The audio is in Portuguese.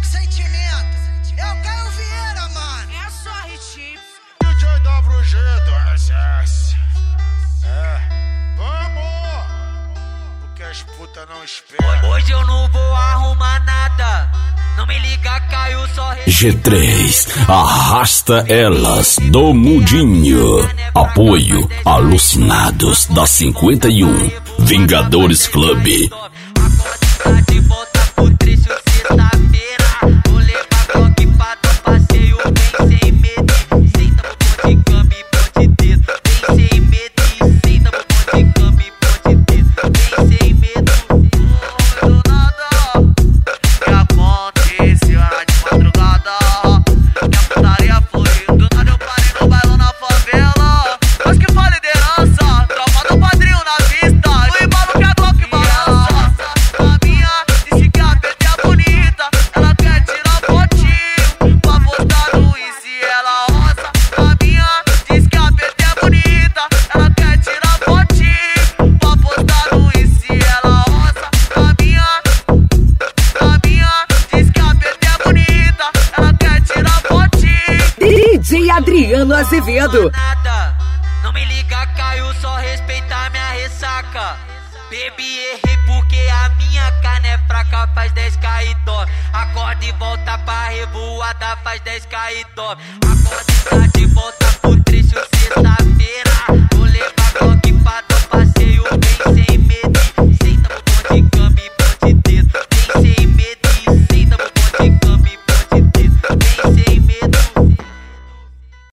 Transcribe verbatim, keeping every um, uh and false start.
com sentimento. É o Caio Vieira, mano. É só hit. D J W G do S S. É, vamos! Porque as putas não esperam. Hoje eu não vou arrumar nada. Não me liga, Caio, só G três, arrasta elas do mundinho. Apoio Alucinados da cinquenta e um, Vingadores Club. de volta pro trecho sexta-feira. Vou levar bloco pra dar passeio bem sem medo. Senta no de câmbio e pode dedo. Bem sem medo. Senta no de câmbio e pode dedo. Bem sem medo. Não do nada. Que aconteceu era de madrugada. Que a putaria foi. Do nada eu parei no bailão na favela. Mas que foi liderança. Tropa do padrinho na pista. O embalo que é bloco e balança. D J Adriano Azevedo. Não me liga, Caio, só respeitar minha ressaca. Baby, errei porque a minha carne é fraca, faz dez K e dorme. Acorda e volta pra revoada, faz dez K e dorme. Acorda e tá de volta pro trecho sexta.